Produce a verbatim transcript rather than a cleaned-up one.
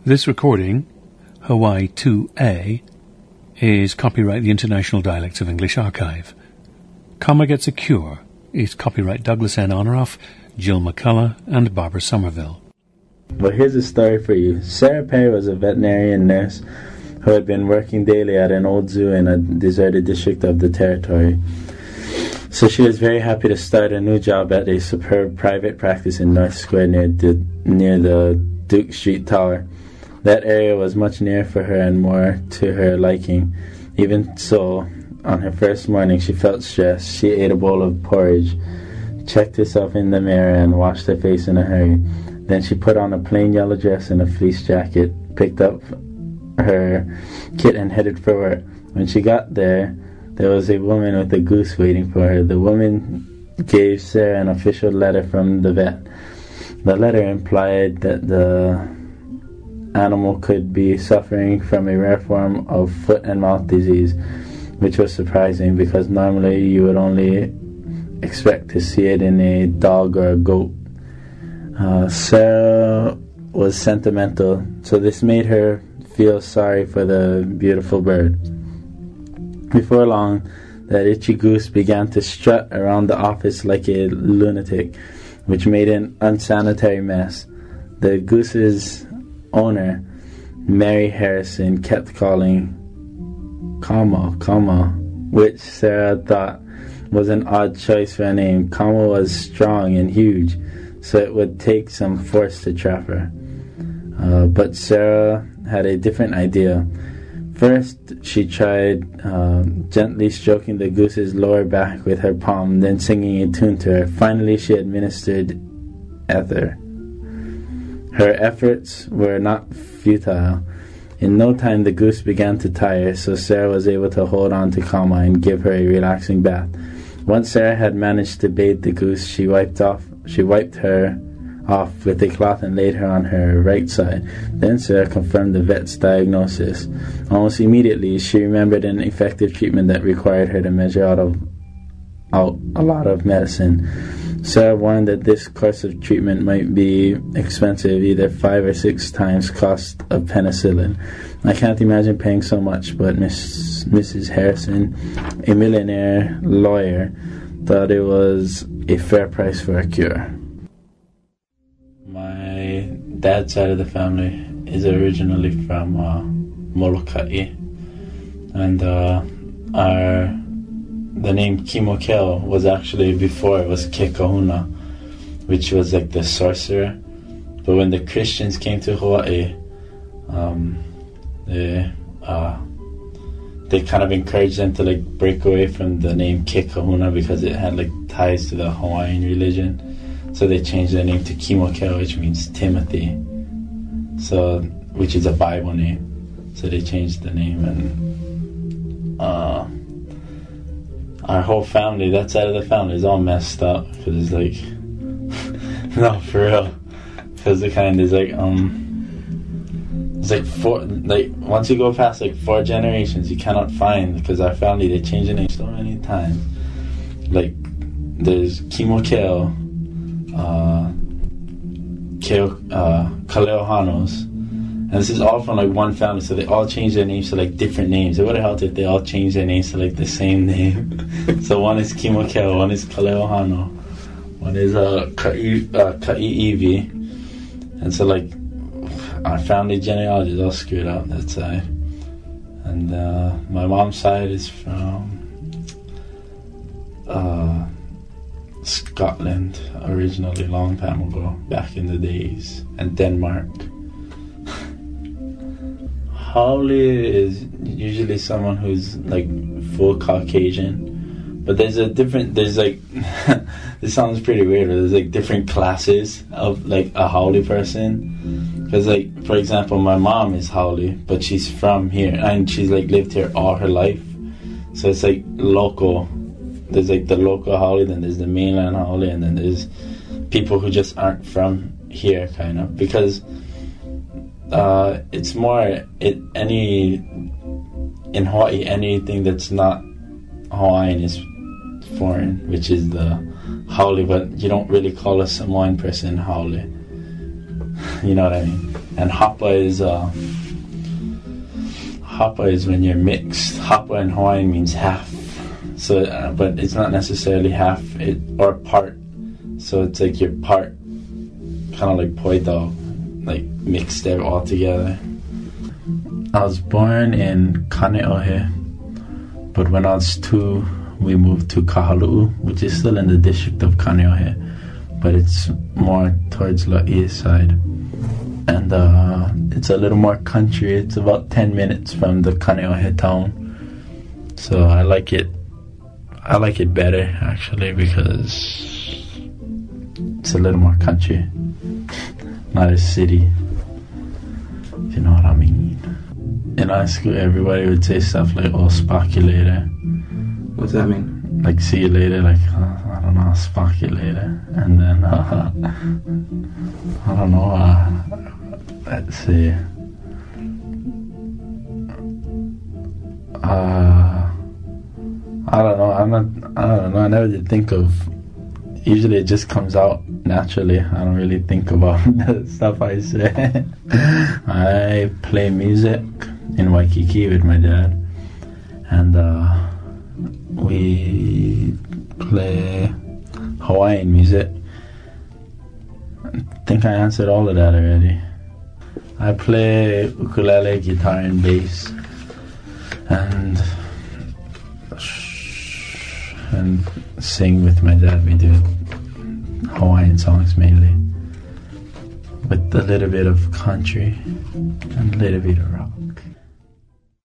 This recording, Hawaii two A, is copyright the International Dialects of English Archive. Kama Gets a Cure is copyright Douglas N. Honoraff, Jill McCullough, and Barbara Somerville. Well, here's a story for you. Sarah Perry was a veterinarian nurse who had been working daily at an old zoo in a deserted district of the territory. So she was very happy to start a new job at a superb private practice in North Square near the, near the Duke Street Tower. That area was much nearer for her and more to her liking. Even so, on her first morning, she felt stressed. She ate a bowl of porridge, checked herself in the mirror, and washed her face in a hurry. Then she put on a plain yellow dress and a fleece jacket, picked up her kit, and headed for work. When she got there, there was a woman with a goose waiting for her. The woman gave Sarah an official letter from the vet. The letter implied that the animal could be suffering from a rare form of foot and mouth disease, which was surprising because normally you would only expect to see it in a dog or a goat. Uh, Sarah was sentimental, so this made her feel sorry for the beautiful bird. Before long, that itchy goose began to strut around the office like a lunatic, which made an unsanitary mess. The goose's owner, Mary Harrison, kept calling Kama, Kama, which Sarah thought was an odd choice for a name. Kama was strong and huge, so it would take some force to trap her. Uh, but Sarah had a different idea. First, she tried uh, gently stroking the goose's lower back with her palm, then singing a tune to her. Finally, she administered ether. Her efforts were not futile. In no time, the goose began to tire, so Sarah was able to hold on to Kama and give her a relaxing bath. Once Sarah had managed to bathe the goose, she wiped off. She wiped her off with a cloth and laid her on her right side. Then Sarah confirmed the vet's diagnosis. Almost immediately, she remembered an effective treatment that required her to measure out of out a lot of medicine. Sarah warned that this course of treatment might be expensive, either five or six times cost of penicillin. I can't imagine paying so much, but Miss Missus Harrison, a millionaire lawyer, thought it was a fair price for a cure. My dad's side of the family is originally from uh, Molokai, and uh, our the name Kimokeo was actually before it was Kekahuna, which was like the sorcerer. But when the Christians came to Hawaii, um, they uh, they kind of encouraged them to like break away from the name Kekahuna because it had like ties to the Hawaiian religion. So they changed the name to Kimokeo, which means Timothy, so which is a Bible name. So they changed the name, and uh, our whole family, that side of the family, is all messed up because it's like, no, for real, because the kind is like um, it's like four, like once you go past like four generations, you cannot find, because our family, they change the name so many times. Like there's Kimokeo. Uh, Keo, uh, Kaleohanos, and this is all from like one family, so they all changed their names to like different names. It would have helped if they all changed their names to like the same name. So one is Kimokeo, one is Kaleohano, one is uh, Ka'i, uh, Ka'i'iwi, and so like our family genealogy is all screwed up that side. And uh, my mom's side is from uh, Scotland, originally, long time ago, back in the days, and Denmark. Haole is usually someone who's like full Caucasian, but there's a different, there's like, this sounds pretty weird, but there's like different classes of like a Haole person. Because like, for example, my mom is Haole, but she's from here, and she's like lived here all her life. So it's like local. There's like the local Haole, then there's the mainland Haole, and then there's people who just aren't from here, kind of. Because uh, it's more, it any in Hawaii, anything that's not Hawaiian is foreign, which is the Haole, but you don't really call a Samoan person Haole. You know what I mean? And hapa is uh, hapa is when you're mixed. Hapa in Hawaiian means half. So, uh, but it's not necessarily half it or part. So it's like you're part, kind of like poitau, like mixed there all together. I was born in Kaneohe, but when I was two, we moved to Kahalu'u, which is still in the district of Kaneohe, but it's more towards the east side. And uh, it's a little more country. It's about ten minutes from the Kaneohe town. So I like it. I like it better, actually, because it's a little more country, not a city, if you know what I mean. In high school, everybody would say stuff like, oh, spark you later. What's that mean? Like, see you later, like, uh, I don't know, spark you later. And then, uh, I don't know, uh, let's see. Uh, I don't know, I'm not, I don't know, I never did think of, usually it just comes out naturally. I don't really think about the stuff I say. I play music in Waikiki with my dad, and uh, we play Hawaiian music. I think I answered all of that already. I play ukulele, guitar, and bass, and and sing with my dad. We do Hawaiian songs mainly, with a little bit of country and a little bit of rock.